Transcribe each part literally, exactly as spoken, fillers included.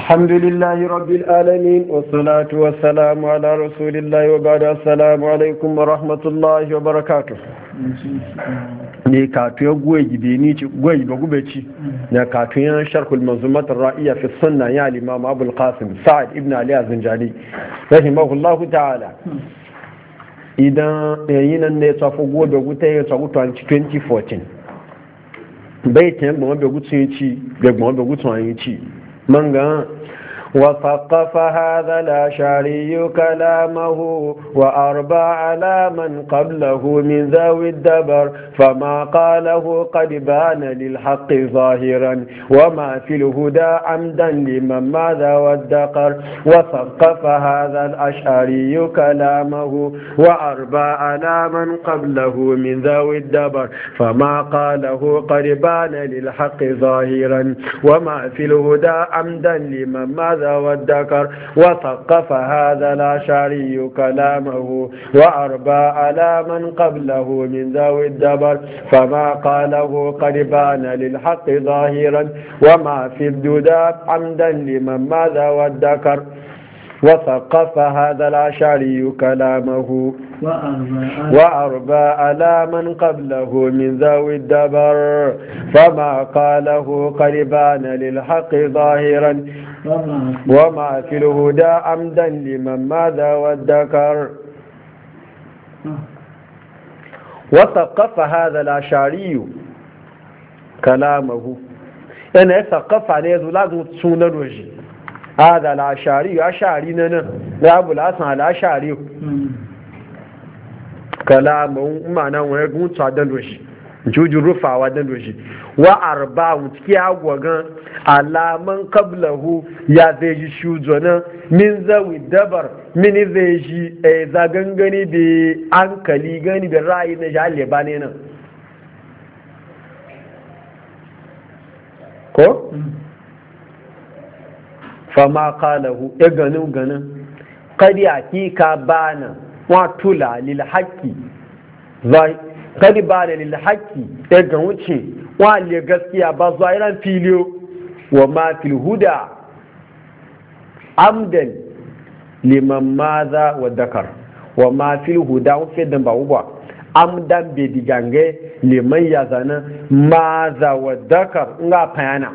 الحمد لله رب العالمين والصلاة والسلام على رسول الله وبعد السلام عليكم ورحمة الله وبركاته ne katuyan gwaji da ni ci gwaji ba gube ci na katuyan sharhul manzumat ar-ra'iyya fi sunna ya al-imam Abu al-Qasim Sa'id ibn Ali az-Zinjani rahimahullahu ta'ala idan yayin ne tsafo gobe guta ya tsago twenty fourteen bai tan gbo be gutun ci gbo be gutun ci manga وثقف هذا الأشعري كلامه وأربى على من قبله من ذوي الدبر فما قاله قد بان للحق ظاهرا وما في الهدى عمدا لمن ماذا وادقر وثقف هذا الأشعري كلامه وأربى على من قبله من ذوي الدبر فما قاله قد بان للحق ظاهرا وما في الهدى عمدا لمن ماذا والذكر وثقف هذا الأشعري كلامه وأربى على من قبله من ذوي الدبر فما قاله قد بان للحق ظاهرا وما في الدوداب عمدا لمن ماذا والذكر وثقف هذا الأشعري كلامه وأربى على من قبله من ذوي الدبر فما قاله قد بان للحق ظاهرا وما في الهدى عمدا لمن ماذا والذكر وثقف هذا الأشعري كلامه أنا يثقف عليه لازم تسون الوجه هذا الأشعري أشعري ننا لا أبو الحسن الأشعري كلامه معناه ويقول صادن الوجه juju rufawa dan doshi wa arba mutki agwagan alaman qablahu ya zai ji shujo nan min zawi dabar min zai ji e zagan gani bi ankali gani bi ra'ayi na jalle bane nan ko fama qalahu e ganin ganin qadi hakika bana wa tula lil haqqi zai kadi ba da lilhaki ya ga wuce wale gaskiya ba zairan filiyo wa ma fil huda amdan liman maza wa dakar wa ma fil huda wufe dan ba uba amdan be digange liman ya zana maza wa dakar nga fayana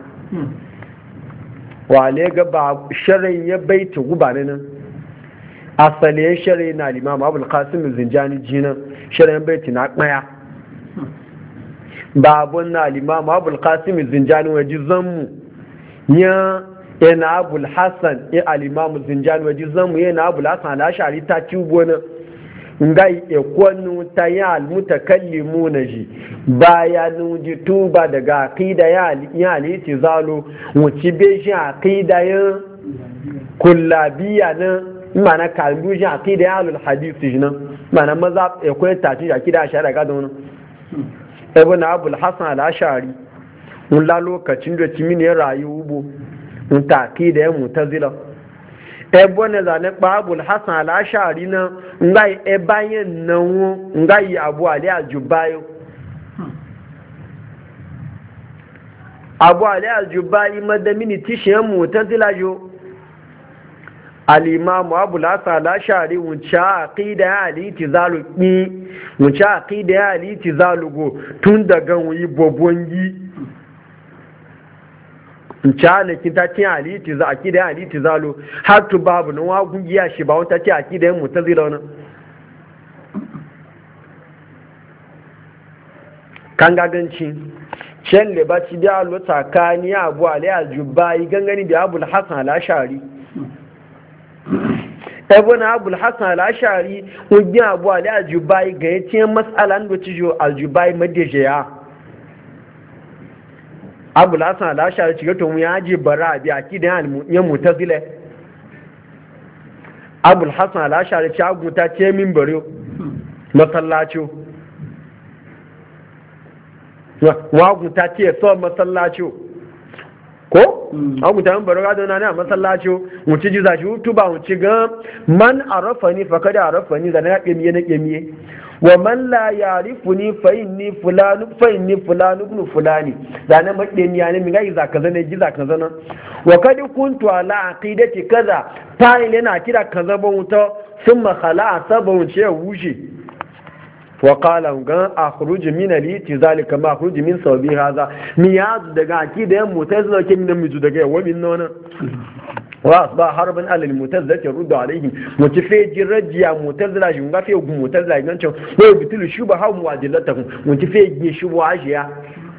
wale ga ba sharin ya baita guba nan asali shari na limam abul qasim zinjani jina shirin baiti na kmaya babun na limam abul qasim zinjani waji zammu ya yana abul hasan ya alimam zinjani waji zammu yana abul hasan al-ashari ta tubo na ngai e kwanu ta ya almutakallimuna ji bayanu ji tuba daga aqida ya ya al-itizalo wuci be shi aqida ya kullabiya na mana kalbu shi aqida ya al-hadith jinan mana maza ya koyi taci aqida ashara ga don ibn abul hasan al-ashari mun la lokacin da cimin ya rayu ubo mun ta aqida ya mutazila ebo ne zane pa abul hasan al-ashari na ngai e bayen nan ngai abu ali al-jubayo abu ali al-jubayi madamini tishin mutazila yo al-imamu abu lasa al-ashari wuce aqida ya al-itizalu ki wuce aqida ya al-itizalu go tun daga wuyi bobongi wuce ne kita tin al-itizalu aqida ya al-itizalu har tu babu nan wa gungiya shi ba wata ce aqida ya mutazila wannan kan gaganci shan lebaci da lo tsakani abu ali al-jubai gangani da abu al-hasan al-ashari ibn abul hasan al-ashari wajen abu ali al-jubai ga yace mas'alan da cijo al-jubai madajiya abul hasan al-ashari ciga to mu yaji bara bi akidan ya mutazila abul hasan al-ashari ci aguta ce min bare masallaci wa guta ce so masallaci ko an mutanen baroga da nana a masallaci mutu ji zashi tuba mutu ga man arafani fa kada arafani da na kemiye na kemiye wa man la yarifuni fa inni fulanu fa inni fulanu ibn fulani da na makemiya ne mi ga iza kaza ne giza kaza nan wa kad kuntu ala aqidati kaza fa ile na kira kaza ba wuta thumma khala sabun ce wuce wa qala gan akhruj min al-itizal kama akhruj min sawbi hadha miyaz daga akida mutazila ke min mizu daga wa min nona wa asba harban alal mutazila ke rudda alaihim mutafe jirajiya mutazila shi ngafe gu mutazila gancho wa bitul shuba ha muadilatakum mutafe gi shubu ajiya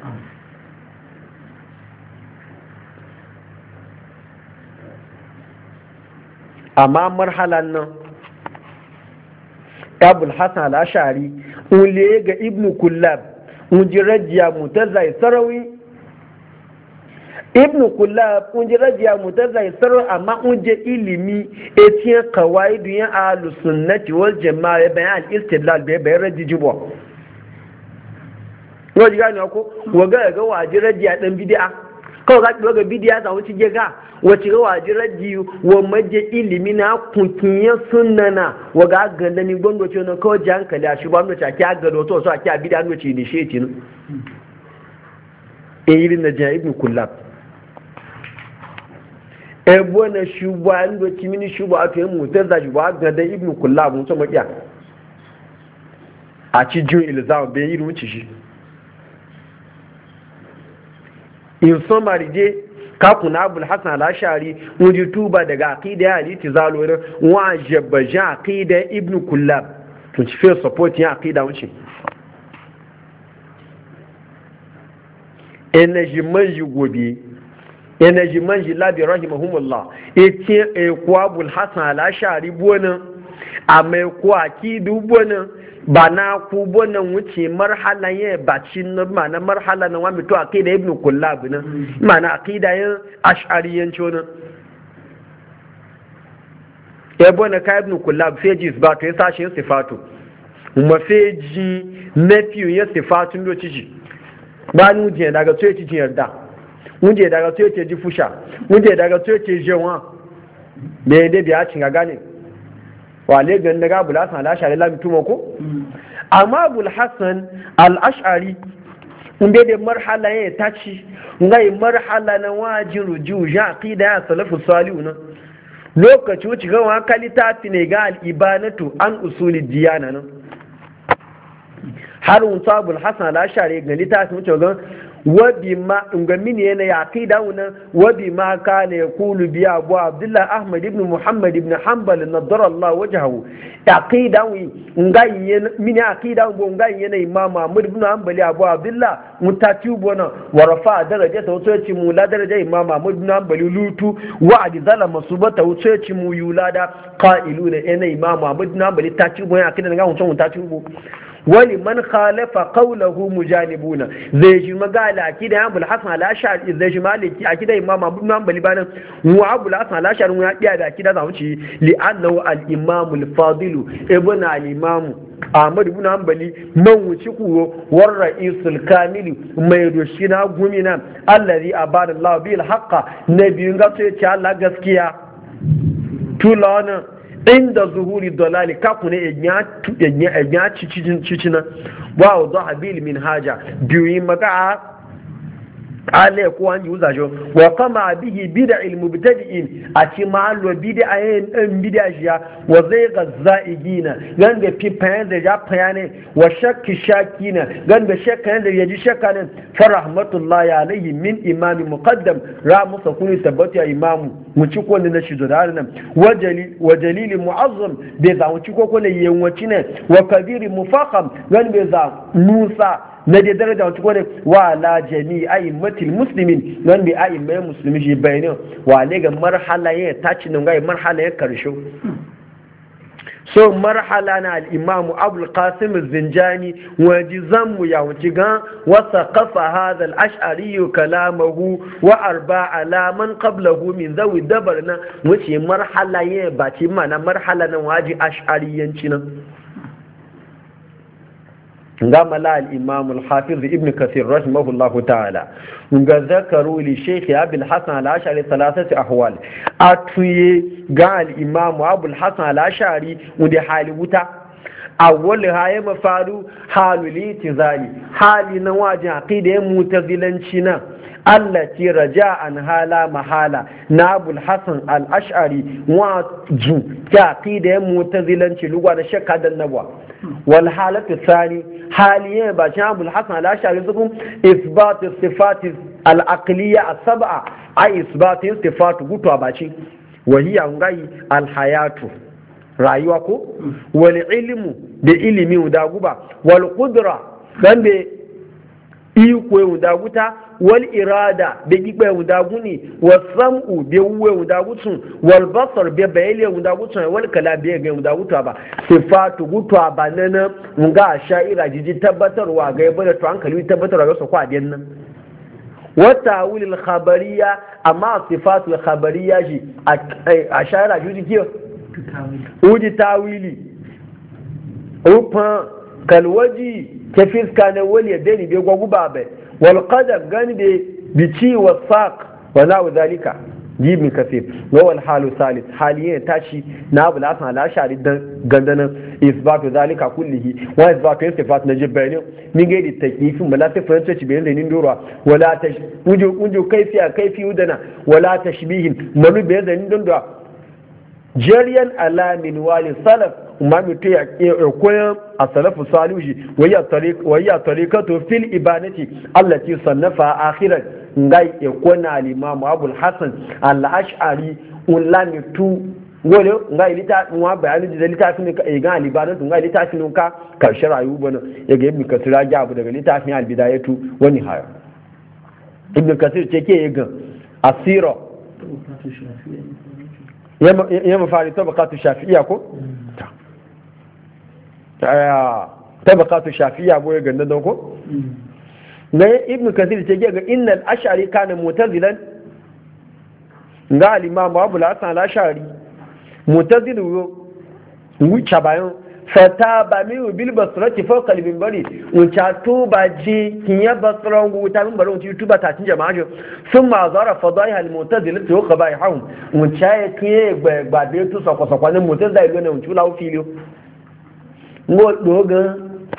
amma marhalan nan abul hasan al-ashari ule ga ibn kullab unji rajiya mutazai sarawi ibn kullab unji rajiya mutazai sarawi amma unje ilimi etiyan qawaidu ya ahlus sunnati wal jamaa bayan al-istidlal bai bai rajijibo waji gani ko waga ga waji rajiya dan bid'a kawai ga ga bid'a za wuce ga wace ga waji rajiyu wa maje ilimi na kunkiyan sunnana wa ga ganda ni gondo ce no kawai ji hankali a shi ba mu ta kiya gado to so a kiya bid'a no ce ni sheti no e irin na ja ibn kullab e bona shuba ndo timini shuba to mu ta za shuba ganda ibn kullab mun so makiya a ci jun ilzam be irin wuce shi in summary je kakuna abul hasan al-ashari wuji tuba daga aqida ya aliti zalorin wa jabajan aqida ibn kullab to ci fe support ya aqida wuce energy manji gobe energy manji labi rahimahumullah eti e ko abul hasan al-ashari bona amai ko akidu bona ba na ku bonan wuce marhala ya bacin na ma'ana marhala na wani to aqida ibn kullab nan ma'ana aqida yin ash'ariyanci wannan ya bona ka ibn kullab fejis ba to ya sashi sifatu kuma feji nafi ya sifatun do ciji ba ni je daga to yaci yarda mun je daga to yaci ji fusha mun je daga to yaci jewa me dai biya cin ga gane wale gan daga Abul Hasan al-Ash'ari la mutuma ko amma Abul Hasan al-Ash'ari inda da marhala ya taci ngai marhala na wajin ruju ja aqida ya salafu salihun lokaci wuce ga wa kalita ne ga al-ibanatu an usuli diyana nan har un Abul Hasan al-Ash'ari ga litafi wuce ga wabi ma ga mini yana ya aqida wannan wabi ma kana yaqulu bi Abu Abdullah Ahmad ibn Muhammad ibn Hanbal nadara Allah wajhahu aqida wi ngai mini aqida ngo ngai yana Imam Ahmad ibn Hanbal Abu Abdullah mutati bona wa rafa daraja ta wato ci mu la daraja Imam Ahmad ibn Hanbal lutu wa adzala masubata wato ci mu yulada qailuna yana Imam Ahmad ibn Hanbal ta ci bona aqida nga wato mutati bo wani man khalafa qawluhu mujanibuna zai shi magala akida Abul Hasan al-Ash'ari zai shi maliki akida Imam Abu Hanbali banan wa Abul Hasan al-Ash'ari ya kiya da akida zamu ci li annahu al-Imam al-Fadil ibn al-Imam Ahmad ibn Hanbali man wuci kuwo war ra'isul kamil mai rushina gumina allazi abada Allah bil haqqa nabiyun ga to ya Allah gaskiya tulana inda zuhuri dalali kaku ne ya cicina wa wadda habil min haja biyu yi maka ale ko an yi uzajo wa kama bihi bid'il mubtadi'in a ci ma'allo bid'ayen ɗan bid'ajiya wa zai ga za'igina gan da fifayen da ya fayane wa shakki shakina gan da shakka da ya ji shakka ne fa rahmatullahi alaihi min imami muqaddam ra musa kuni tabbata imamu mu ci ko ne na shi da nan wa jalili mu'azzam bai za mu ci ko ne yawanci ne wa kabiri mufakham gan bai za musa na da daraja wata kone wa la jami a'immatil muslimin nan bi a'immai muslimi shi bayanin wa ne ga marhala ya taci nan ga marhala ya karshe so marhala na al-imam Abul Qasim az-Zinjani wa jizam ya wuci ga wa saqafa hadha al-ash'ari kalamahu wa arba ala man qablahu min zawi dabarna wuce marhala ya baci mana marhala nan waji ash'ariyanci nan gama la al-imam al-hafiz ibn kathir rahimahullahu ta'ala ga zakaru li shaykh abul hasan al-ash'ari thalathati ahwal atuye ga al-imam abul hasan al-ash'ari wanda hali wuta awwal haye mafaru halul itizali hali na wajin aqida ya mutazilanci na allati raja'an hala mahala na abul hasan al-ash'ari wa ju ta aqida ya mutazilanci lugwa da shakka dan nabwa wal halatu thani haliyan ba shi abul hasan al-ash'ari zukum isbat sifat al-aqliya as-sab'a ay isbat sifat gutu abaci wa hiya ngai al-hayatu rayuwa ko wal ilmu da ilimi da guba wal qudra dan be iko da guta wal irada da gigbe da guni was sam'u be uwe da gutun wal basar be bayele da gutun wal kala be ga da gutu ba sifatu gutu ba nan nga sha'ira jiji tabbatarwa ga yabo da to hankali tabbatarwa ga su kwa den nan wata wulil khabariya amma sifatul khabariya ji a sha'ira jiji kiyo uji tawili rufan kalwaji ta fiska na wali yadda ni bai gwagu babai wal qadam gani bai bici wa saq wa na'u zalika jibin kasir wa wal halu salis haliyan tashi na abu la san la shari gandanan isbatu zalika kullihi wa isbatu istifat na jibbani min gaidi takyifin bala ta fahimta ci bayan zainin dora wala ta uju uju kaifiya kaifi udana wala tashbihin malu bayan zainin dora jariyan alamin wali salaf umma mutu ya koyan a salafu salihi wayya tariqatu fil ibanati allati sannafa akhiran ngai ya kona al-imam abul hasan al-ash'ari ulami tu wole ngai lita wa bayani da litafin ka ga al-ibanatu ngai litafin ka karshe rayu bana yaga ibn kasir ya jabu daga litafin al-bidayatu wa nihaya ibn kasir ce ke yaga asira ya mafari tabakatu shafi'iyya ko? tabakatu shafi'iyya ko ya ganda don ko? na ibn kasir ce ga innal ashari kana mutazilan ga al-imam abu al-hasan al-ashari mutazilu wuce bayan fata ba mi bil basrati fawqa al-minbari wuce to ba ji kinya basran wuta min bari wuce tuba ta cin jama'a jo thumma zara fadaiha al-mutazila to qabaihum wuce ya kiye gba de to soko soko ne mutazila ile ne wuce lawo filio ngo doga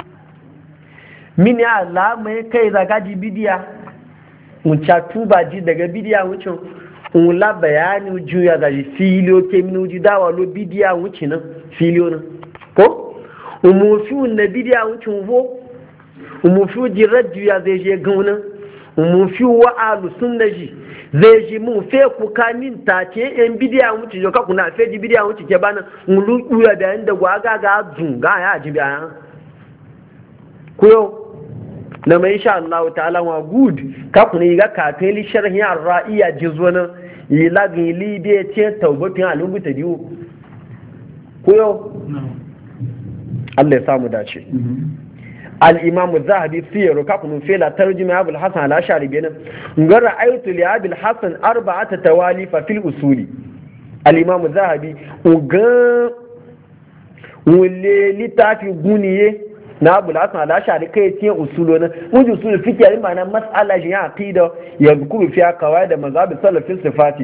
mini ala mai kai daga ji bidiya wuce tuba ji daga bidiya wuce wula bayani juya da filio ke min wuji dawa lo bidiya wuce nan filio nan ko umufiu na bidiya wucin vo umufiu ji rajiya zai je gauna umufiu wa alu sunna ji zai ji mun fe ku kamin ta ce en bidiya wucin yo ka kuna fe ji bidiya wucin ke bana mulu duya da inda gwa ga ga zun ga ya ji biya ku yo na mai insha Allah ta'ala wa good ka kuna yi ga ka teli sharhi ar-ra'iya jizwana yi lagin libe ce tawbatin alubuta diwo ku yo Allah ya samu dace. Al-Imam Az-Zahabi siyar ka kunu fela tarjuma Abu al-Hasan al-Ash'ari benan ngar ra'aytu li Abi al-Hasan arba'ata tawalif fil usuli. Al-Imam Az-Zahabi uga wule litafi guniye na Abu al-Hasan al-Ash'ari kai tiyan usulo na wujin usul fiqh yayin ma'ana mas'ala ya aqida ya zikuru fi qawaid mazhab salaf fi sifati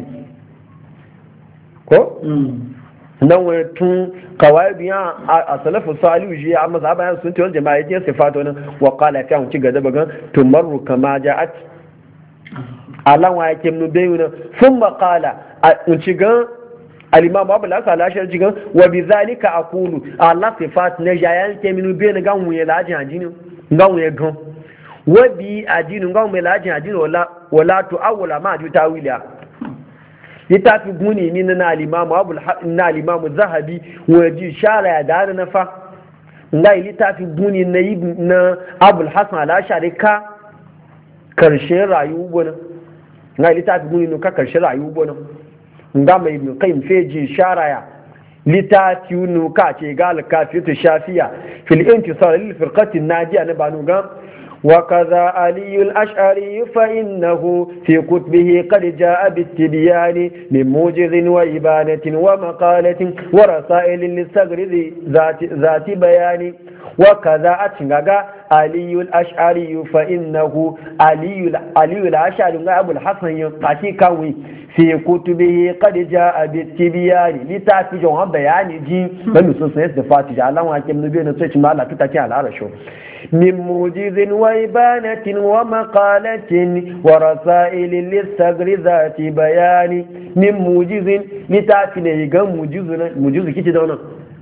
ko nan wani tun kawai biyan a salafu salihu shi a maza bayan sun tiwon jama'a yake sifato nan wa kala fiya hunci gada bagan tumarru kama ja'at alan wa yake mu bayu nan sun makala a hunci gan alimamu abu lasa lashar jigan wa bi zalika aqulu Allah sifat na jayan ke minu bayu na gan wuye lajin ajini gan wuye gan wa bi ajini gan wuye lajin ajini wala wala tu awwala ma ju tawila littafi guni ni na alimamu abul na alimamu zahabi waje shara ya da na fa ngai littafi guni na na abul hasan al-ashari ka karshen rayuwa bona ngai littafi guni no ka karshen rayuwa bona nga mai ibn qayyim feji shara ya littafi no ka ce ga al-kafiyatu shafiya fil intisar lil firqati an-najiya na banu ga وكذا علي الأشعري فإنه في كتبه قد جاء بالتبيان من موجز وإبانة ومقالة ورسائل للصغر ذات, ذات بيان وكذا أتنغا علي الأشعري فإنه علي علي الأشعري أبو الحسن يقاتي كوي في كتبه قد جاء بالتبيان لتعفي جواب بياني جي من نصوص يصدفات جعلان وحكم نبينا تسيش ما لا تتكي على عرشه من موجز وإبانة ومقالة ورسائل للسجر ذات بيان من موجز لتعفي نيغا موجز موجز كي تدونا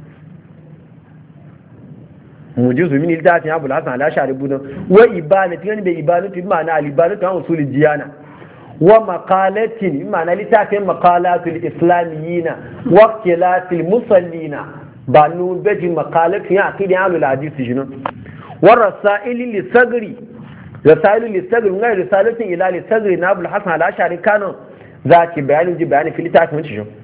موجز من لتعفي أبو الحسن على شعر بونا وإبانة يعني بإبانة بمعنى الإبانة عن أصول الديانة ومقالة بمعنى لتعفي مقالات الإسلاميين واختلاف المصلين بانو بيجي مقالة في عقيدة عن الحديث جنون والرسائل للصغري رسائل للصغري غير رسالة إلى للصغري نابل الحسن على الأشعري كانوا ذاك بيان يجي بيان في لتعفي من شو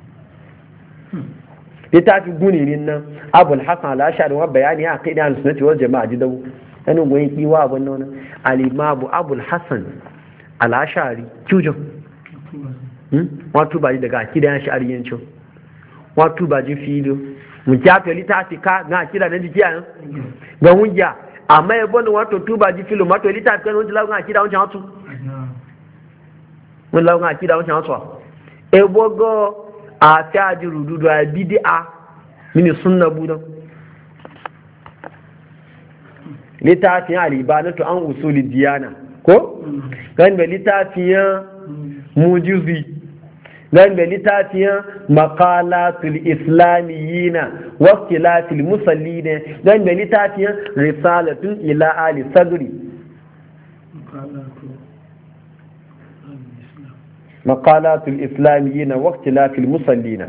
لتعفي قوني لنا أبو الحسن على الأشعري وبياني عقيدة عن السنة والجماعة جدو أنا وين كيوا ونونا الإمام أبو الحسن على الأشعري كيوجو wato ba daga akida yan shari'ancin wato ba jin filo mun kyafe litafi ka na akida na jikiya ga hujja amma ya bani wato tuba ji filo wato litafi kan wanda lawan akida wancan hatu mun lawan akida wancan hatu e bogo a ta ji rududu a bid'a mini sunna budan litafi al-ibanatu an usuli diyana ko kan da litafi mujizi nan da littafiyan makalatul islamiyina wakilatul musallina nan da littafiyan risalatun ila ali sadri makalatul islamiyina wakilatul musallina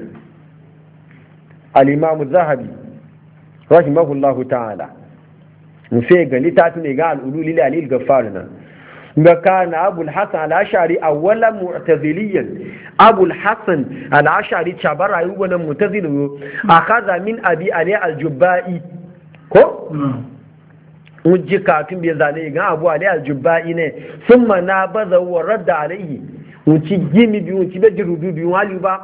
al-imam zahabi rahimahullahu ta'ala mu sai ga littafin ga al-ulul lil alil gaffarina ga kana abul hasan al-ashari awwalan mu'taziliyan abul hasan al-ashari chabara yi wannan mu'tazili akhadha min abi ali al-jubba'i ko uji katun bai zane ga abu ali al-jubba'i ne thumma nabaza wa radda alayhi uci gimi bi uci be jirudu bi wali ba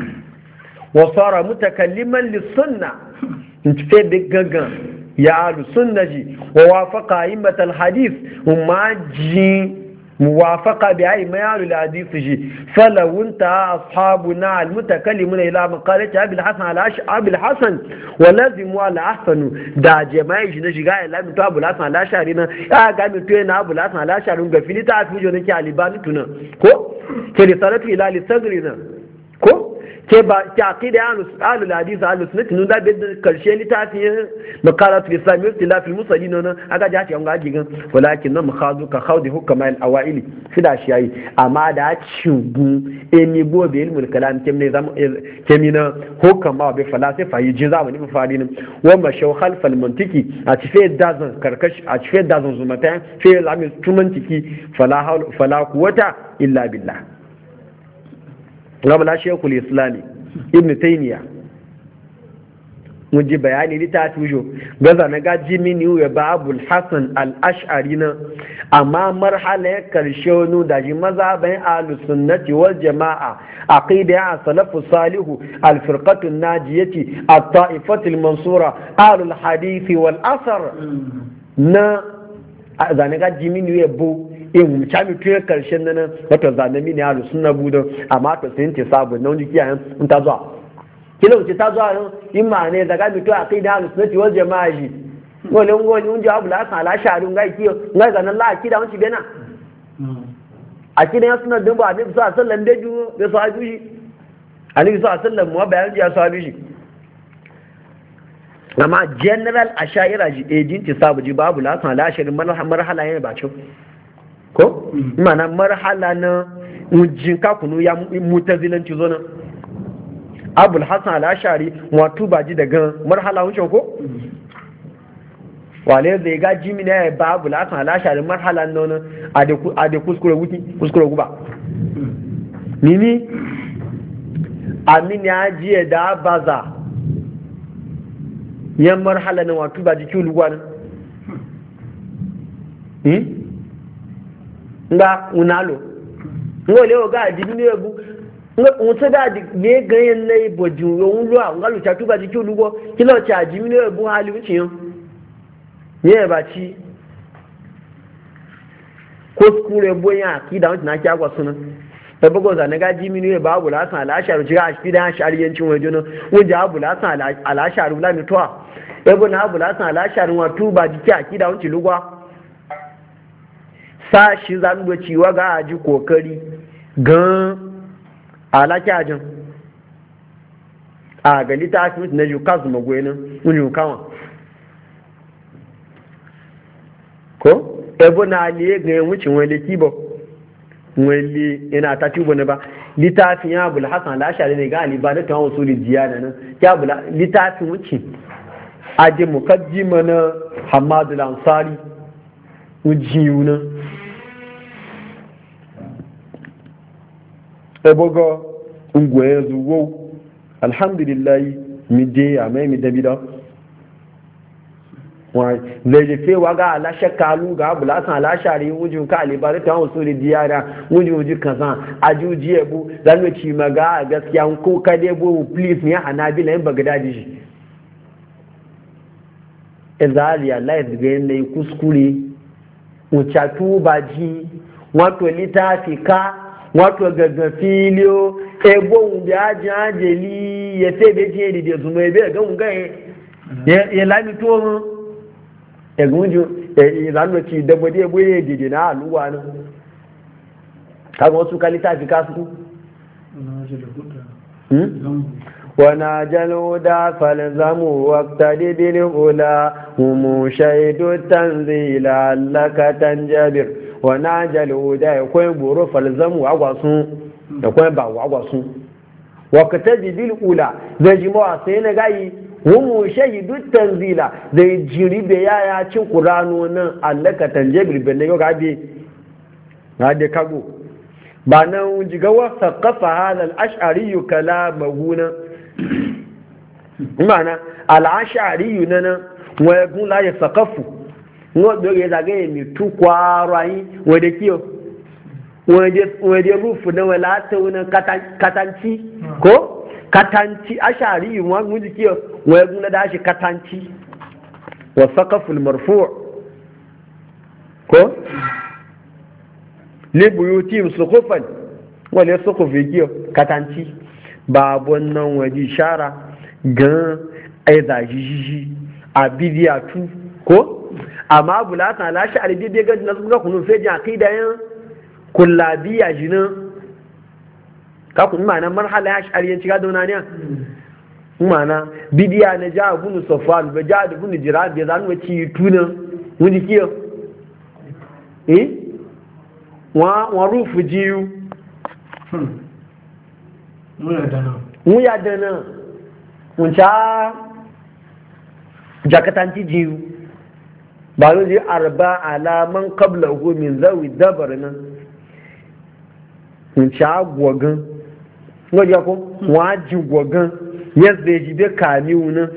wa sara mutakalliman lis-sunnah uci fe be gangan ya alu sunnaji wa wafaqa a'immat al-hadith umma ji muwafaqa bi a'immat al-hadith ji falawunta ashabuna al-mutakallimuna ila maqalati abi al-hasan al-ash'ab al-hasan wa lazimu al-ahsan da jama'i ji na shiga ila mi to abu al-hasan al-ashari na ya ga mi to na abu al-hasan al-ashari ga filita fi jo nake alibani tuna ko ke risalatu ila al-sagri na ko ke ba ki aqida ahlul hadith ahlus sunnah nun da bid karshe litafiyin maqalat al-islam istilaf al-musallin nan aga ja ta ga gigan walakin nam khadu ka khawdi hukama al-awaili fida shi yayi amma da cigu emi bo be ilmul kalam kem ne zam kemina hukama be falasifa yi jin zamani mu fadin wa ma shaw khalf al-mantiki a cife dazan karkash a cife dazan zumata fe lamin tumantiki fala hawla fala quwata illa billah rabala shekul islami ibn taymiya mun ji bayani littafi jo gaza na gaji mini ya babul hasan al-ash'ari na amma marhala ya karshe wani da ji mazhabin ahlus sunnati wal jama'a aqida a salafu salihu al-firqatu najiyati at-ta'ifatu al-mansura ahlul hadith wal asar na zane gaji mini ya bu in chami tuye karshen nan wato zanami ne halu sunna budan amma to sun ce sabu nan jiki yan in ta zuwa kila wuce ta zuwa nan in ma ne daga mi to aqida halu sunnati wal jama'a ji wole ngoni unja abu la san la sharu ngai kiyo ngai zanan la akida wanci bena akida yan sunna dan ba ne sa sallan da ju da sahabi shi ali sa sallan mu bayan ji sahabi shi amma general ashaira ji ejinti sabu ji babu la san la sharu marhala yana ba ce ko mana marhala na mujin kakunu ya mutazilanci zo nan abul hasan al-ashari wato baji daga marhala wucin ko wale zai ga jimi ne ba abul hasan al-ashari marhala nan a da kuskure wuki kuskure guba nini amin ya jiye da baza yan marhala na wato baji kiwuluwa nan nga unalo ngo leo ga di ni ebu nga unse ga di ne ganyen na iboju yo nlo a nga lu cha tuba di ki olugo ki lo cha ji mi ni ebu hali uchi yo ye ba ci kuskure boyan akida wanda na kyagwa sunan da bugo za na gaji minu ya babu lasan al'asharu jiga a shi da shariyancin waje nan wanda abu lasan al'asharu la mitwa ebo na abu lasan al'asharu wa tuba jiki akida wancin lugwa sa shi zan do ciwa ga aji kokari gan alakyajin a gali ta asibiti na yukazu magwai wani kawan ko ebo na aliye ga wucin wani kibo wani ina ta tubo ne ba littafin ya bula hasan lashari ne ga alibada ta wasu rijiya da nan ya bula littafin wucin aje mukaddima na hamadu lansari ujiyu nan ebo ga ungwaye zuwo alhamdulillahi mi je a mai mi dabida wai zai je fewa ga alashe kalu ga abu lasan alashari wujin ka alibari ta wasu da diyara wujin wujin kasan ajuji ebu zan mu ci maga a gaskiya ko ka dai bu please ne hanabila in bagdadi shi ezali Allah ya ne kuskure wucatu baji wato litafi ka wato gaggafiliyo ebo bi aji ajeli ya se be je di zuma ebe ga mun ga ya lami to mu e gunju e lanu ci da bode ebo ye di na aluwa na ka go su kalita fi kasu وناجلوا دا فالزموا واقتدي بالأولى هم شهد التنزيل لك تنجبر وناجلوا دا يكون برو فالزموا عواصون يكون باو عواصون واقتدي بالأولى ذا جماعة سينا غاي هم شهد التنزيل ذا جري بيا يا تشن قرآنون لك تنجبر بنيو غادي غادي كاغو بانا جيغوا ثقف هذا الأشعري كلامه mana al'ashari yunana wọ́n gún láyé sàkọ́fù wọ́n gbẹ̀rẹ̀ ìdàgẹ́ èmì tó kọ́ ara yìí wọ́n dé kí o wọ́n dé rúfù náà wọ́n látẹ̀ wọn katanci ko katanci ashari yìí wọ́n gún kí o wọ́n gún ládá ṣe katanci wọ́n sàkọ́fù marfu ko libuyu tim sukufan wọ́n lè sukufi kí o katanci babu nan waje shara gan aiza jijiji a bidiyatu ko amma bulatan lashi a ribi ga na suka kunu fejin a kai da yan kullabiya jinin ka kun ma'ana marhala ya shari'ar ga dauna ne ma'ana bidiya na ja bunu safwan ba ja da bunu jira bai zanu ci tuna wani kiyo eh wa wa rufu jiyu mu ya dana mun ca jakatanci jiyu ba zai ji arba alaman kabla min zawi dabar nan mun ca gwagan wajen ko wajin gwagan yadda ya ji bai kamiwu nan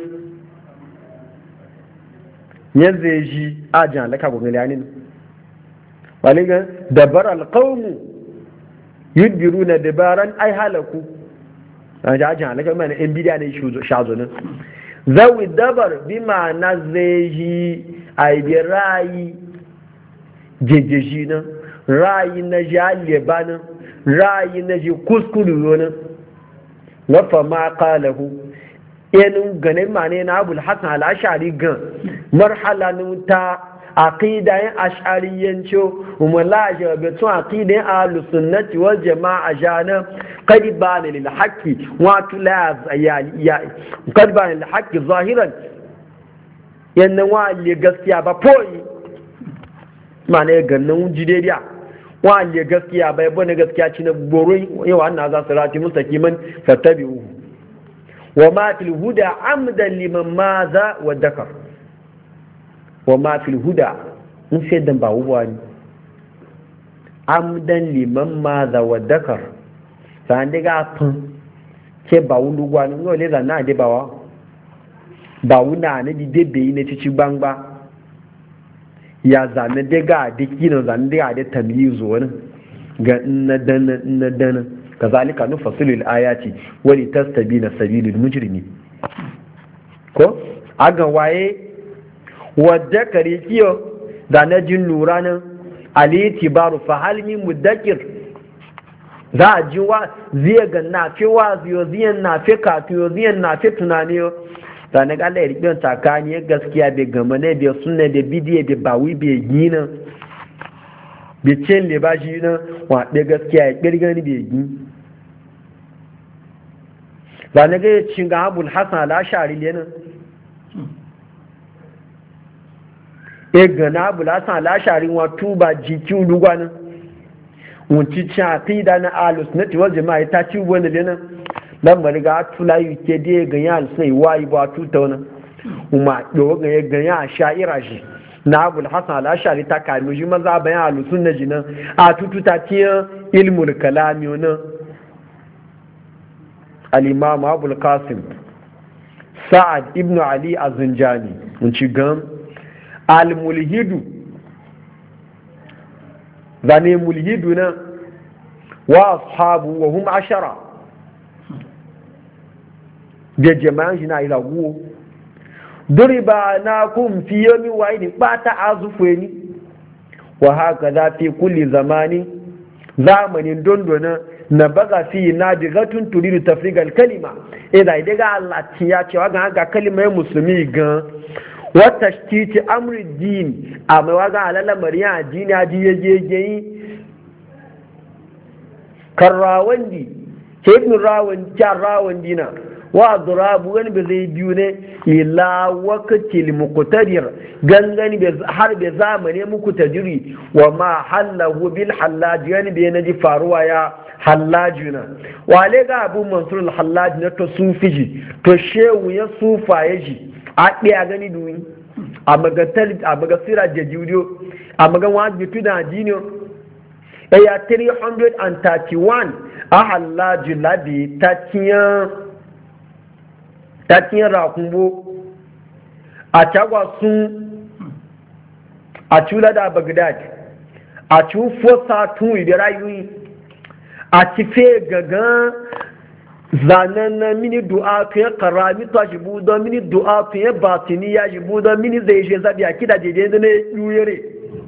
yadda ya ji ajin alaka gwagan yanin waligan dabar alƙaunu yudbiru na dabaran ai halaku a jajin halakar mai na yan bidiya ne shazonin zawi dabar bi ma na zai yi a ibi rayi jejeji nan rayi na ji aleba nan rayi na ji kuskuru nan wafa ma kalahu yanin ganin ma ne na abul hassan al'ashari gan marhala ta aqidayen ash'ariyancho umalaje betun aqidayen ahlus sunnati wal jamaa jana qad bana lil haqqi wa tula ya qad bana lil haqqi zahiran yanna wa le gaskiya ba poyi mane gannan jidediya wa le gaskiya ba yabo ne gaskiya ci na goro yau anna za su rati mustaqiman fattabi'u wa ma fil huda amdan liman maza wa dakar wa ma fil huda in sai dan ba wuwa ne amdan liman ma za wa dakar san daga fun ke ba wulu gwa ne ngole za na de bawa ba wuna ne di de be ne cici gbangba ya za ne daga de kino za ne daga de tamyizu wani ga inna dana inna dana kazalika nufassilu al ayati wa litastabina sabilul mujrimin ko aga waye wadda kare kiyo da na jin lura nan alitibaru fa halmi muddakir za a ji wa zai ga na fi waziyo ziyan na fi katuyo ziyan na fi tunaniyo da na gala ya rikin tsakani gaskiya bai gama ne bai sunna bai bidiyo bai bawi bai yi nan bai cin libashi nan waɗe gaskiya ya ƙirgani bai yi da na ga ya cin ga abul hasan al'ashari ne nan e gana abul hasan al'ashari wa tuba jiki lugwanin wunci cin aqida na alus na tiwar jama'a ta ci wani lena dan bari ga tula yuke da ganya alsai wayi ba tuta wani kuma do ga ya ganya sha'ira shi na abul hasan al-ashari ta kami shi maza bayan alusun na jinan a tututa tiyan ilmul kalami wani al-imam abul qasim sa'ad ibn ali az-zinjani wunci gan al-mulhidu zane mulhidu na wa ashabu wa hum ashara da jama'an shi na ilaguwo duriba na kun fi yomi wa idi bata azufe ni wa haka za fi kulli zamani zamanin dondona na baga fi na digatun turidu tafrigal kalima idan daga Allah ya cewa ga ga kalimar musulmi gan wata titi amri din a mai waga alala mariya dini a jiyejejeyi karrawandi ke ibn rawan kyan rawan dina wa durabu wani bai zai biyu ne ila wakati muqtadir gangani har bai zamane muku tajiri wa ma hallahu bil hallaji yani bai naji faruwa ya hallajina wale ga abu mansur al hallaji na to sufiji to shehu ya sufa ya ji a ɗaya gani duwi a magasira jajiriyo a magan wajen bitu da jiniyo ya three hundred thirty-one a halaji labi ta tiyan rakunbo a cagwa sun a cula da bagdad a cufosa tun ibi rayuwi a cife gagan zanen na mini du'a to ya karami to shi budo mini du'a to ya batini ya shi budo mini zai je zabi a kida jeje da ne yuyere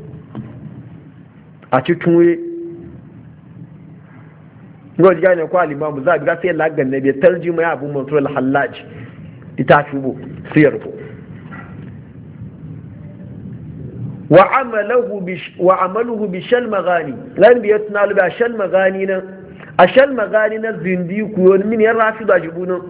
a cikin wuye ngo diga ne ko al-imam zabi ga sai lagan ne bai tarjuma ya abu mansur al-hallaj ita shubo siyar ko wa amalahu bi wa amaluhu bi shal magani lan bi yatnalu bi shal magani na ashal magani na zindi ku yon min ya rafi da jibuno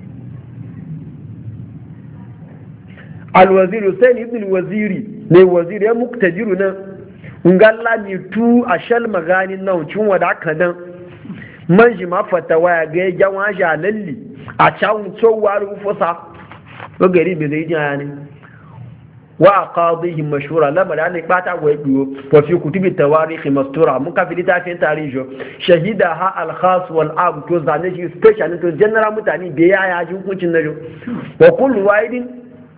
al-wazir Hussein ibn al-waziri ne waziri ya muktajiru na ngalla mi tu ashal magani na cin wada kadan man ji ma fatawa ya ga jawan jalalli a cawun tsowa rufusa ko gari bai zai jiya ne wa qadihim mashhura lamar an bata go yiwo wa fi kutubi tawarikh mastura mun ka fi litafin tarihi shahida ha al khas wal am to zane shi special to general mutane bai ya ya hukuncin najo wa kullu wahidin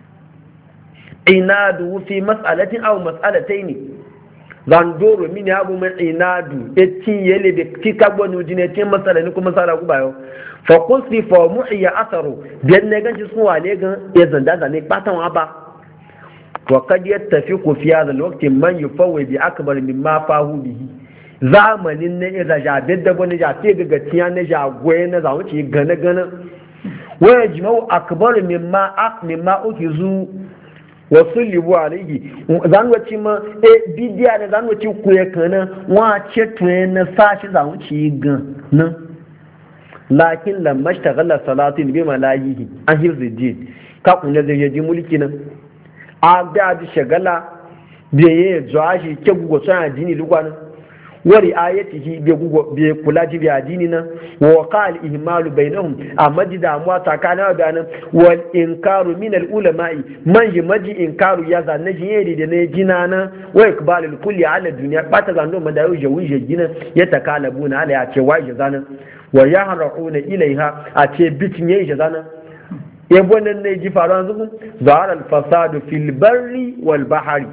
inadu fi mas'alatin aw mas'alatayn zandoro mini abu mai inadu etin yele de kika gbonu jine tin masala ni kuma masala ku bayo fa qulsi fa muhiya atharu biyan ne ganci sun wale gan ya zanda zane batan wa ba وقد يتفق في هذا الوقت من يفوي بأكبر مما فاهو به zamanin ne ya jabe da wani ja ce ga tiya ne ja goye na zamu ci gane gane waya jima'u akbar mimma ak mimma ukizu wa sulibu alayhi zan wace ma e bidiya ne zan wace ku ya kana wa ce to na sashi zamu ci gan nan lakin lamma ishtaghala salatin bi malayihi an hifzidin ka kun da zai ji mulki nan a da ji shagala bai yi zuwa shi ke gugu sun addini lugwanin wari ayatihi bai gugu bai kula ji bai addini nan wa qal ihmalu bainahum amma ji damuwa tsakanin bayanan wal inkaru min al ulama'i man yi maji inkaru ya zanne shi yeri da ne jina nan wa ikbalul kulli ala dunya bata zando man da yau jawi je gina ya takalabuna ala ya ce wai zanan wa yahra'una ilaiha a ce bitin yayi zanan yabo nan ne ji faruwa zuku zahar al-fasadu fil barri wal bahari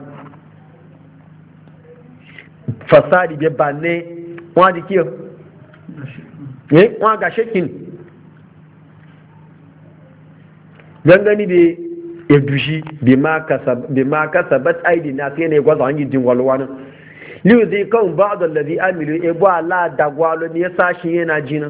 fasadi be banne wa di kiyo eh wa ga shekin gangani be edushi bima kasab bima kasabat aidina sai ne gwaza an gidin walwana liyu zai kan ba'd alladhi amilu ebu ala dagwalo ne sashi yana jina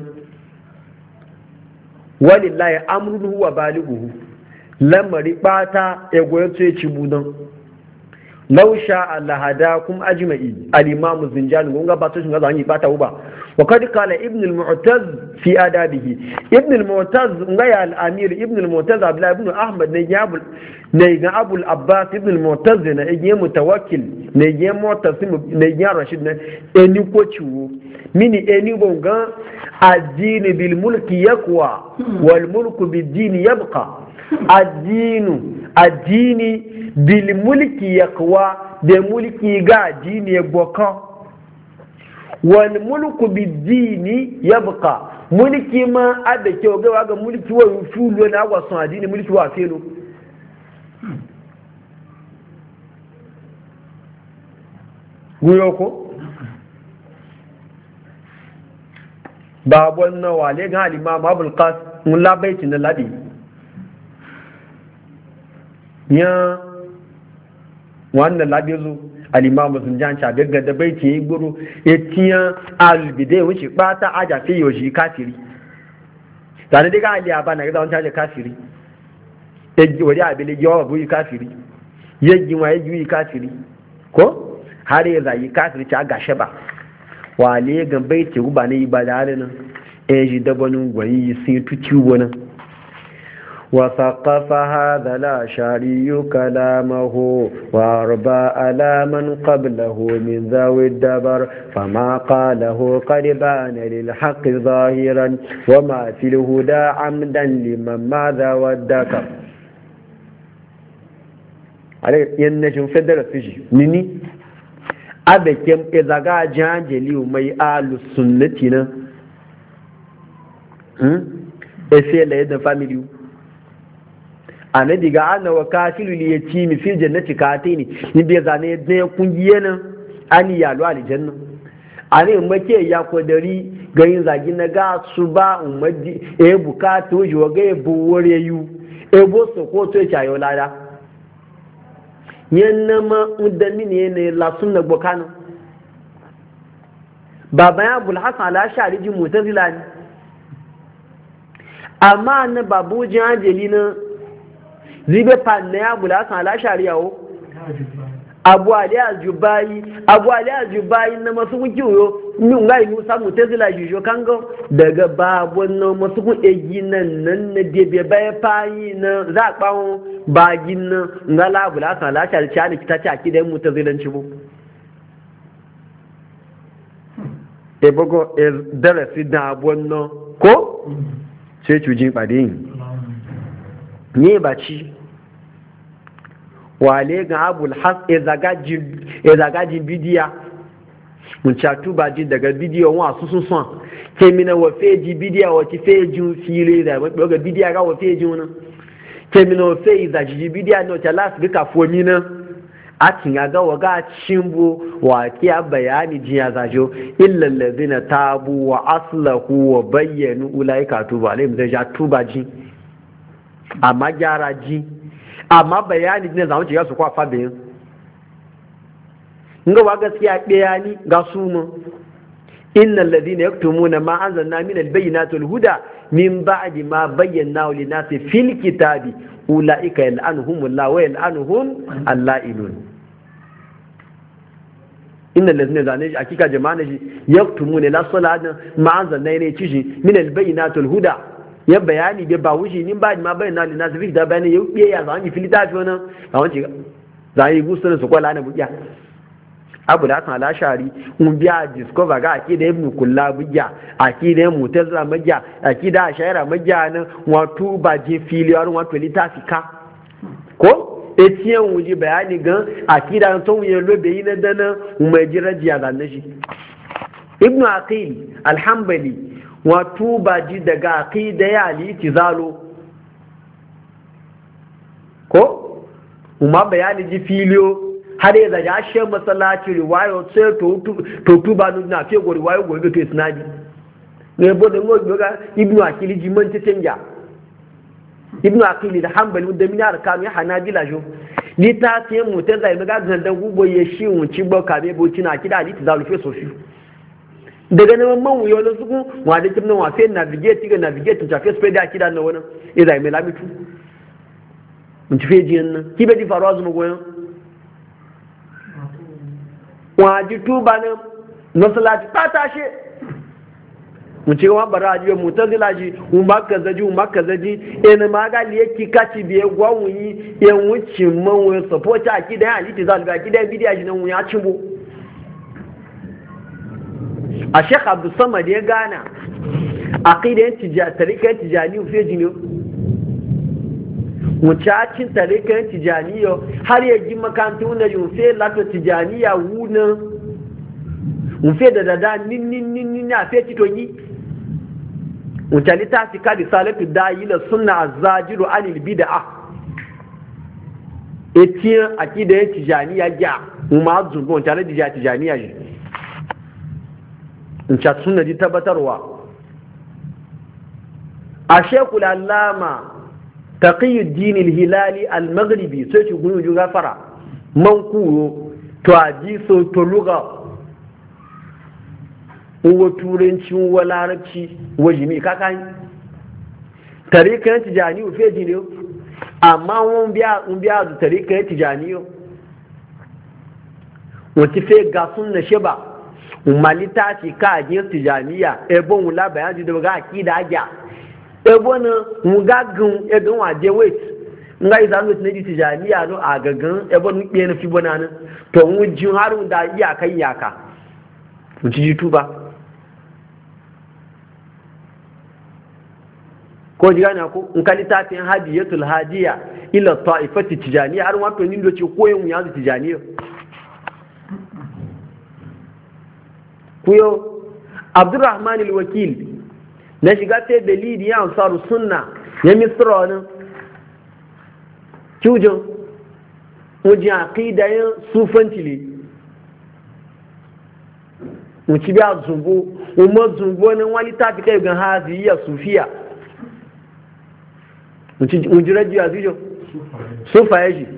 walillahi amruhu wa balighuhu lamari bata egoyo ce ci budan law sha Allah hadakum ajma'i al-imam zinjani gonga ba to shi ga zan yi bata uba wa kad qala ibn al-mu'taz fi adabihi ibn al-mu'taz ngaya al-amir ibn al-mu'taz abdullah ibn ahmad ne yabul ne ga abul abbas ibn al-mu'taz ne ya mutawakkil ne ya mu'tasim ne ya rashid ne eni ko ciwo mini eni bonga ad-din bil mulki yaqwa wal mulku bid-din yabqa ad-din ad-din bil mulki yaqwa da mulki ga ad-din yabqa wal mulku bid-din yabqa mulki ma ada kyau ga ga mulki wa fulu na agwa son ad-din mulki wa felo guyoko babon na wale ga al-imam abul qasim mulla baitin na ladi ya wannan ladi zo al-imam sun jan cha gagga da baiti yi guru etiyan al-bidai wuce bata aja fi yoshi kafiri tare da ga ali abana ga wanta kafiri yaji wari abile jawa bu kafiri yaji wa yaji kafiri ko har ya zai kafiri ta gashe ba wale ga baiti guba ne ibada nan eh ji dabanin gwani sai tuci wani وثقف هذا الأشعري كلامه وأربى على من قبله من ذوي الدبر فما قاله قد بان للحق ظاهرا وما في الهدى عمدا لمن ماذا والذكر عليه ينجم فدر فيجي نيني أبكم إذا قا جانجلي ومي آل السنة إفي ليدن فاميليو annabi ga anna wa kafilu li yatimi fi jannati katini ni bai zane ne kungiye nan ani yalo aljanna ani make ya kodari ga yin zagi na ga su ba umadi e bukatu jo ga e buwore yu e bo so ko to cha yo lada yanna ma udami ne ne la sunna bokano baba ya abul hasan al-ashari ji mutazila ne amma na babu jajeli na zibe fanna ya bula san ala shari'awo abu ali ajubai abu ali ajubai na masu kun kiyo ni ngai mu samu tezila jijo kango daga babu no masu kun egi nan nan na bebe bai fayi na za kpawo bagin nan ngala bula san ala shari'a ta ni kita ta kidan mutazilanci bu e bogo e darasi da abun ko sai cujin badin ne ba ci wale ga abul has ezagajin bidiya mun catu ba ji daga bidiyo wa su sun son ke mina wa feji bidiya wa ti feji fili da ga bidiya ga wa feji wona ke mina wa feji da ji bidiya no ta las bika fo mina a tinga ga wa ga cimbo wa ki bayani ji ya zajo illa allazina tabu wa aslahu wa bayyanu ulaika tuba alaihim zai ja tuba ji amma gyara ji amma bayani ne zamu ci su kwa fabiyin nga wa gaskiya ɗaya ni ga su mu innal ladina yaktumuna ma anzalna min albayyinati walhuda min ba'di ma bayyana lin nasi fil kitabi ulaika yal'anuhumullahu wa yal'anuhum al-la'inun innal ladina zane hakika jama'a ne yaktumuna la salata ma anzalna ne ci min albayyinati walhuda ya bayani da ba wuce nin ba ma bayyana lin nasu fi da bayani ya biye ya zan yi filita fi wannan a wanci za yi gusunan su kwala na buya abu da san alashari un biya discover ga akida ibn kullah buya akida mutazila magiya akida ashaira magiya nan wato ba je filiyar wato litafi ka ko etiyan wuji bayani gan akida ton wuye lobe yi na dana mai jirajiya da nashi ibn aqil alhambali wato ba ji daga aqida ya ali zalo ko umma bayani ji filiyo har yanzu ya she masallaci riwayo sai to to tuba na fe go riwayo go to isnadi ne bo da ngo ga ibnu akili ji man tenya ibn aqil da hanbali da min arkam ya hanabila jo ni ta ce mu ta zai maga gandan gubo ya shi mu ci ba ka be bo tina kida hadisi zalu fe sofi daga nan man wuyo na suku wa da kin wa fe navigate ga navigate ta fe speed akida na wannan idan mai lamitu mun ci fe jiyan nan ki be di faruwa zuma goyon wa ji tuba ne masallaci ta tashi mun ce wa bara ajiyo mutazila ji mun makka zaji mun makka zaji en magali yake kaci biye gwawu yi en wuci man we support akida ya liti zal ga akida bidiya ji nan ya cimbo a Sheikh Abdul Samad ya gana aqida tijani tarika tijani fi jini mutacin tarika tijani har ya ji makantu na yufe lato tijani ya wuna mun fe da dada nin nin nin na fe titoyi mutane ta fi kadi salatu dayi la sunna azajiru anil bid'a etiyan akida ya tijaniya ja umma zubon tare da tijaniya ji in cha sunna di tabbatarwa a shekul allama taqiyuddin al-hilali al-maghribi sai shi gunu gafara man kuro to hadiso to lugha uwa turanci uwa larabci uwa jimi kakan tarikan tijani ufe jini amma wọn biya da tarikan tijani wata fe ga sun na sheba umarita ce ka ajiyar tijaniya ebon wula bayan ji da ga aki da agya ebo na mugagun egan waje wait nga yi zanuwa na ji tijaniya no a gagan ebon nukpe na fi bona nan to wujin harun da iyaka iyaka wuci ji tuba ko ji gane ko in ka littafin hadiyatul hadiya ila ta'ifati tijaniya har wato nin doce koyon mu yanzu tijaniya kuyo Abdurrahman al-Wakil na shiga ta dalili ya ansaru sunna ya misra wani kujin wujin aqida yin sufanci ne wuci biya zumbo umar zumbo nan wani tafi kai gan haziyya sufiya wuci rajiyo a zijo sufa ya shi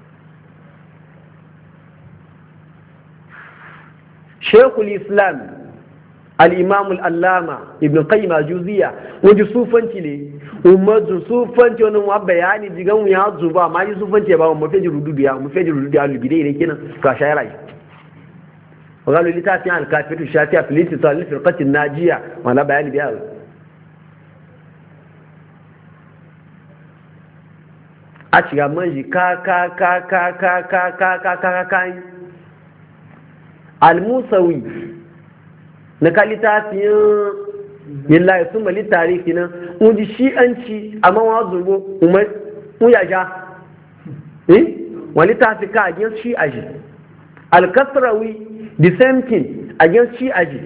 shekul islam al-imam al-allama ibn qayyim al-juziyya wuji sufanci ne umar sufanci wani wa bayani jigan ya zuba ma yi sufanci ba mu feji rududu ya mu feji rududu ya lubide ne kenan ka shayara shi وقالوا لي تاتي عن الكافر الشاتي في الاتصال للفرقة الناجية وانا بيان بيها أشياء منجي كا كا كا كا كا كا كا كا كا كا الموسوي نكالي تاتي يلا يسمى للتاريخنا ودي شيء أنشي أما وازلو وما ويجا إيه ولتاتي كا جنس شيء أجي الكسروي the same thing against shi aji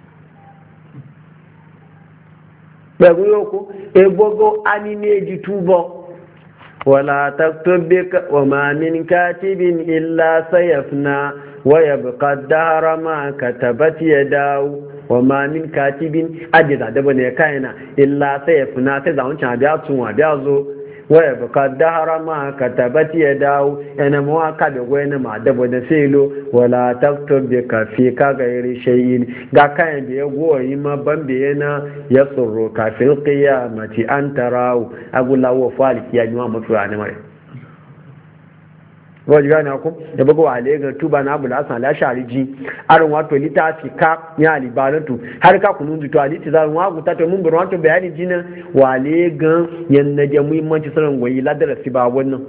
bagu yoko ebogo anine ji tubo wala taktubika wa ma min katibin illa sayafna wa yabqa dahra ma katabat yadahu wa ma min katibin ajiza da bane kaina illa sayafna sai zawun can biya tun biya zo waya baka dahara ma ka tabati ya dawo yana mawa ka da gwayna ma da bada selo wala taktub bi ka fi ka gairi shay'in ga kayan da ya goyi ma bambe yana ya tsoro kafin qiyamati an tarawu agula wa faliki ya jima mutu ne mare wajen gane ku da bago wale ga tuba na abu da asan la shariji arin wato litafi ka ya libanatu har ka kunun to aliti zan wa guta to mun bar wato bayani jina wale ga yanna da muhimmanci sanan goyi ladara si ba wannan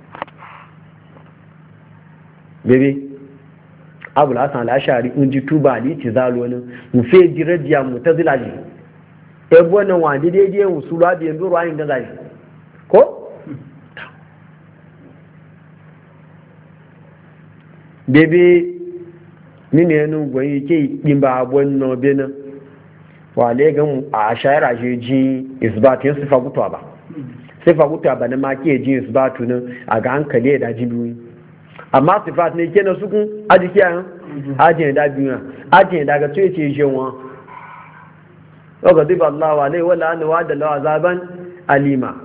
bebe abu da asan la shari un ji tuba aliti zalo nan mu fe jirajiya mutazilaji e bona wa dai dai usula da yanzu ruwayin da zai ko bebe nínú ẹnu gbọ̀nyí kí ìpínbà abuwan náà bí náà wà lẹ́gàn a ṣayára ṣe jí ìsìbátù yẹn sífàgútù àbá sífàgútù àbá ní máa kí èjì ìsìbátù náà àgá ń kàlẹ̀ ìdájí bí wí àmá sífàtù ní kí ẹnà súnkún ajíkí àrùn ajìn ìdá bí wọn ajìn ìdá tó ètò ìṣe wọn ọgọ̀ tó bá láwà lè wọ́n láàánú wà dàlọ́ àzábán alima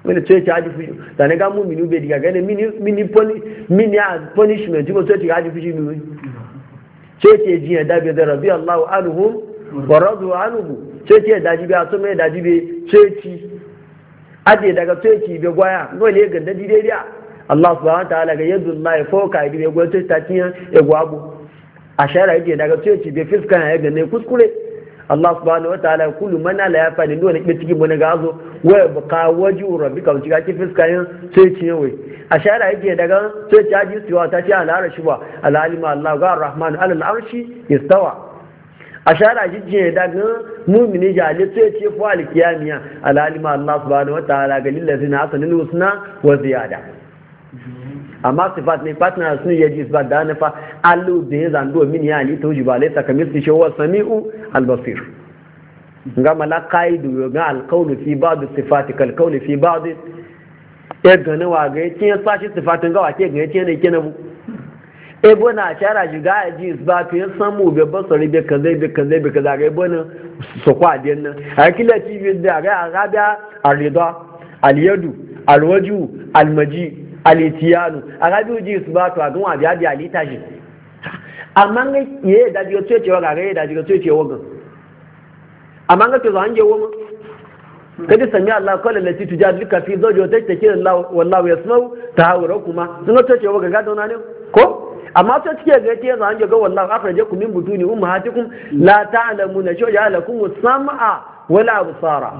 wani ce ya ji fushi da ne ga mu minu bai diga gane mini mini mini punishment ko ce ya ji fushi ne ce ce ji da bi da rabbi Allahu anhum wa radu anhu ce ce da ji ba so mai da ji be ce ci ade daga ce ci be gwaya dole ga da dai Allah subhanahu wa ta'ala ga yadullahi fawqa aydi be gwata ta tiyan e gwabu ashara yake daga ce ci be fiskan ya ga ne kuskure Allah subhanahu wa ta'ala kullu man la yafani dole ke cikin mun ga zo wa baqa waju rabbika wuci ga ki fiskayin sai ci yawe ashara yake daga sai ci haji siwa ta ci ala arshi ba alalima Allah ga arrahman alal arshi istawa ashara jije daga mu'mini jali sai ci fa alkiyamiya alalima Allah subhanahu wa ta'ala ga lil ladina hasanul husna wa ziyada amma sifat ne partner sun yaji sifat da na fa allu da ya zando min ya ali tawji ba laysa kamithli shay'un wa sami'u al-basir ngama la qaidu ga al-qawl fi ba'd sifat kal qawl fi ba'd ya gane wa ga yace sashi sifatin ga wace ga yace ne kenan e bona shara jiga yaji sifat ya samu be basari be kaza be kaza be kaza ga bona so kwa den nan akila ci bi da ga arabiya ar-rida al-yadu al-waju al-maji alitiyanu agabi uji isbatu agun abi abi alita shi amma ne ye da ji to cewa ga ga da ji to cewa ga amma ga to zan je woma kadi sami Allah qala lati tujadilka fi zawji wa tashtaki Allah wallahu yasma'u tahawurakuma sun to cewa ga ga dauna ne ko amma to cike ga te zan je ga wallahu akhrajakum min butuni ummahatikum la ta'lamuna shay'a lakum as-sam'a wala absara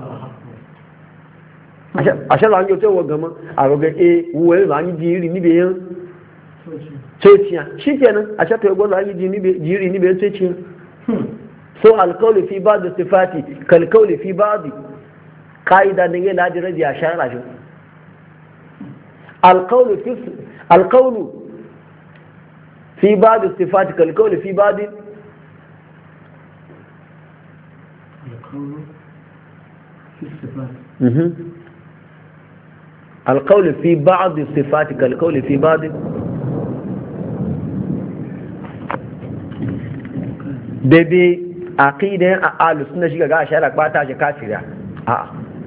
ashe za a yi otewa gama a roga e wuwe za a yi jiri ni bayan ceciya shi kenan a shafa yago za a yi jiri ni bayan ceciya so alkawli fi ba da sifati kalkawli fi ba da ka'ida da yi ladi raji a shara shi alkawlu fi ba da sifati kalkawli fi ba da القول في بعض الصفات كالقول في بعض bebe aqidan ahlus sunna shiga ga shara ba ta shi kafira a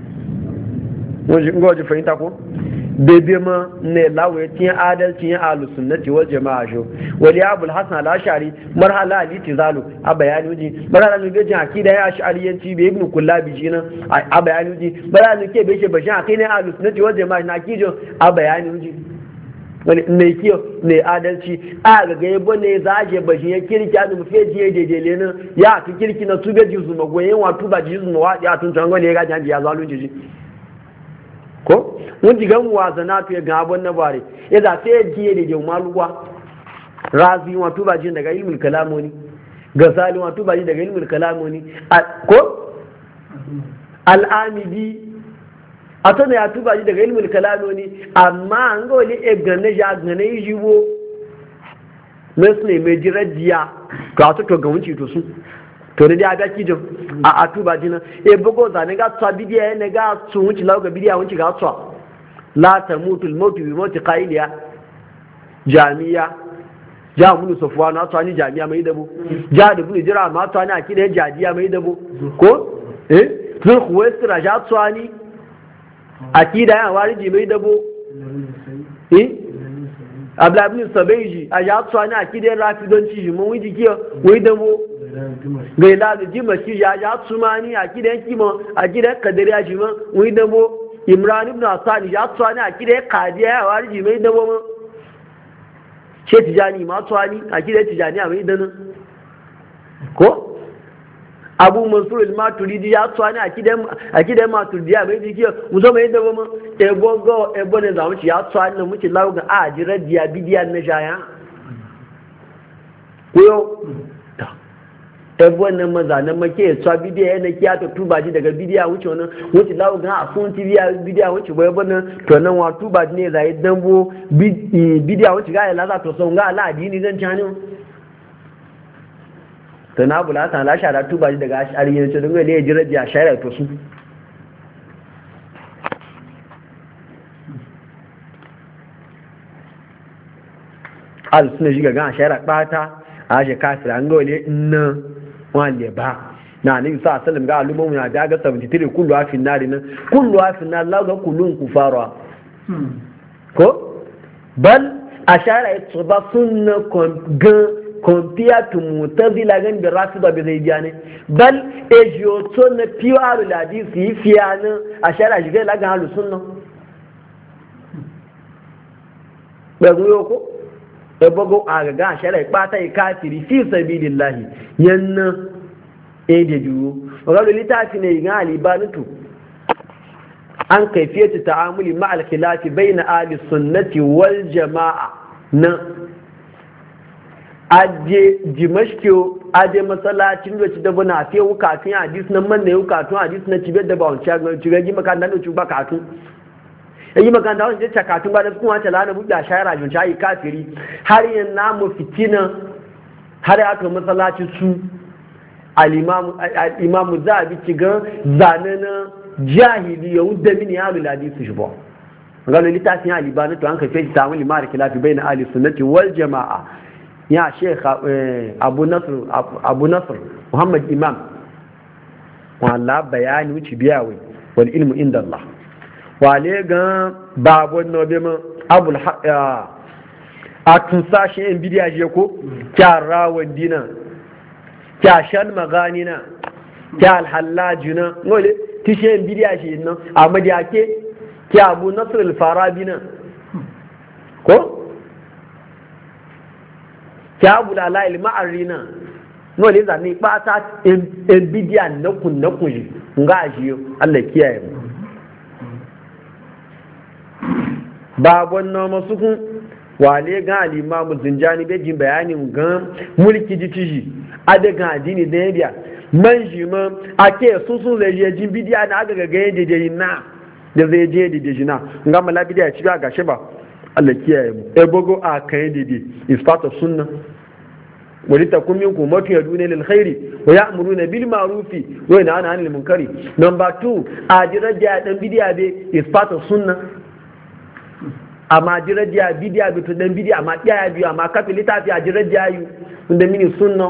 wani ngoji fahimta ko bebe ma ne lawe tin adalci ya ahlus sunnati wal jamaa jo wali abul hasan al-ashari marhala al-itizalu a bayani uji marhala ne bejin akida ya ashariyanci be ibn kullabi jina a bayani uji marhala ke be she bashin akida ahlus sunnati wal jamaa na kijo a bayani uji wani ne kiyo ne adalci a ga ga yabo ne za je bashin ya kirki adu fe jiye dedele ne ya ki kirki na tube jizu magoyen wa tuba jizu wa ya tun tango ne ga janji ya zalunci ji ko mun ji gan wazana to ga abun na bare ya za sai jiye da jamaluwa razi wa tuba jin daga ilmul kalamuni gazali wa tuba jin daga ilmul kalamuni ko al-amidi atona ya tuba jin daga ilmul kalamuni amma an ga wani e ganne ya ganne yiwo mesne me jirajiya ka to to ga wunci to su to da ya ga kijin a atuba jina e bugo za ne ga tsa bidiya ne ga tsu wuci lawo ga bidiya wuci ga tsa la tamutul mautu bi mauti qailiya jami'a ja mun safwa na tsa ni jami'a mai dabo ja da bunu jira ma tsa ni akida jadiya mai dabo ko eh zul khuwaisra ja tsa ni akida ya wariji mai dabo eh abla ibn sabayji a ja tsa ni akida rafidonci mun wiji kiyo wai dabo gaila da jima shi ya ya tsumani a gidan kima a gidan kadari ya jima wai dabo imran ibn asani ya tsani a gidan kadiya ya wari jima mai dabo ma ce tijani ma tsani a gidan tijani a mai dana ko abu mansur al-maturidi ya tsani a gidan a gidan maturidi ya mai dikiya muzo mai dabo ma e gogo e bone za mu ci ya tsani mu ci lawo ga a jiradiya bidiyan na jaya ko wannan maza nan make ya tsawa bidiya yana kiya ta tuba ji daga bidiya wuce wannan wuce lawo ga a sun bidiya bidiya wuce bai bana to nan wa tuba ne zai dambo bidiya wuce ga ya za to son ga Allah addini zan ci hanin to na bula ta la shara tuba ji daga ashari ne to dinga ne jiraji a shara to su al suna shiga ga shara bata a je kafira an ga wale inna wale ba na nabi sallallahu alaihi wasallam ga alumun ya daga saba'in da tara kullu afin nari nan kullu afin nar la ga kullun kufara ko bal ashara ya ba sunna gan compare to mutazila gan bi rafida bi zaidiya ne bal ejo to na piyo alu hadisi fiya na ashara shi ga la ga alu sunna ba go ko e bogo aga ga ashara ipata ikafiri fi sabilillah yanna e de duro ga litafi ne ga alibanatu an kaifiyatu ta'amuli ma'al khilafi bayna ahli sunnati wal jama'a na aje dimashkiyo aje masallacin da ci da bana sai wukatun hadis nan man ne wukatun hadis na cibiyar da ba wancan ga ci ga makanda da ci ba katun yi makanda wanda ta katun ba da kuma ta lana buɗa shayara jun tayi kafiri har yan namu fitina har ya to masallacin su al-imam al-imam zabi ci ga zanana jahili yau da mini ya lula hadisi shi ba gano littafin ya libanu to an kai feshi samun limar kilafi bai na ali sunnati wal jama'a ya sheikh abu nasr abu nasr muhammad imam wala bayani wuce biya wai wal ilmu inda Allah wale ga babu nobe ma abul a tun sashi yan bidiya je ko kyara wandina kyashan maganina kyal hallajina ngole tishe bidiya shi nan amma da yake ki abu nasr al-farabi nan ko ki abu lala al-ma'ari nan no le zani ba ta en bidiya na kun na kun shi nga shi Allah kiyaye mu babon no masukun wale ga al-imam zinjani be jin bayanin ga mulki ditiji adaga addini da yabiya man shi ma ake sun sun zai je jin bidiya na aga ga yadda da yin na da zai je da jina nga mala bidiya ci ga gashi ba Allah kiyaye mu e bogo a kan dede is part of sunna wali takum minkum ma yaduna lil khairi wa ya'muruna bil ma'rufi wa yanhauna 'anil munkari number two a diraja dan bidiya be is part of sunna amma diraja bidiya be to dan bidiya amma daya biyu amma kafin litafi a diraja yu da mini sunna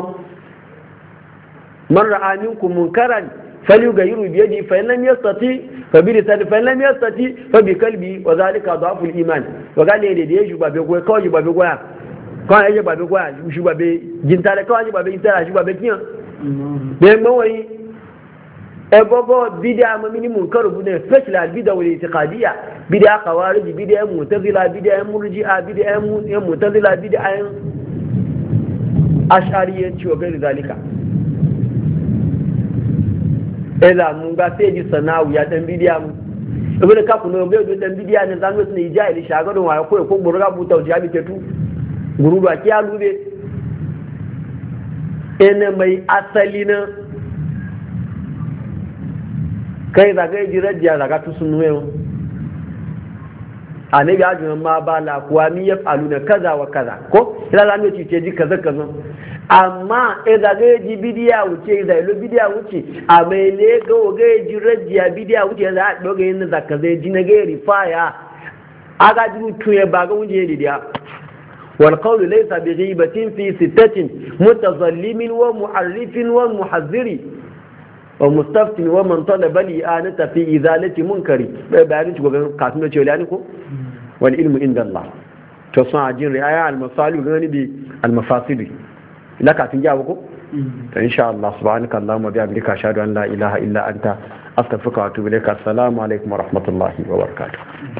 man ra'a minkum munkaran falyughayyiru bi yadihi fa in lam yastati fa bi lisanihi fa in lam yastati fa bi qalbi wa dhalika dhaful iman wa gale da da yuba be goy kawai ba be goya kawai yaje ba be goya shi ba be jintare kawai ba be jintare shi ba be kiyan be mawai e gogo bid'a ma mini munkaru bune fashla bid'a wal itiqadiyya bid'a khawarij bid'a mu'tazila bid'a murji'a bid'a mu'tazila bid'a ash'ariyyanci wa gairi zalika eza mun ga sai ji sana'u ya dan bidiya mu ibn ka kuno ga dan bidiya ne zan wasu ne jahili shagadon waya ko ko gurga buta jabi tetu guru ba kiya lube ene mai asali na kai da ga ji rajiya daga tu sunwe annabi ajin ma bala kuwa mi yafaluna kaza wa kaza ko ila zan ce ce ji kaza kaza amma idan ga ji bidiya wuce da lo bidiya wuce a mai le ga ga ji rajiya bidiya wuce za a doga yin zakka zai ji na ga rifaya aga ji tuye ba ga wuce ne dia wal qawl laysa bi ghibatin fi sittatin mutazallimin wa mu'arrifin wa muhazziri wa mustaftin wa man talaba li anata fi izalati munkari bai bayanin ci gogan kafin da cewa ne ko wal ilmu inda Allah to sun ajin riaya al masalih gani bi al mafasidi laka tun jawo ko to insha Allah subhanaka allahumma bihamdika ashhadu an la ilaha illa anta astaghfiruka wa atubu ilaik assalamu alaikum wa rahmatullahi wa barakatuh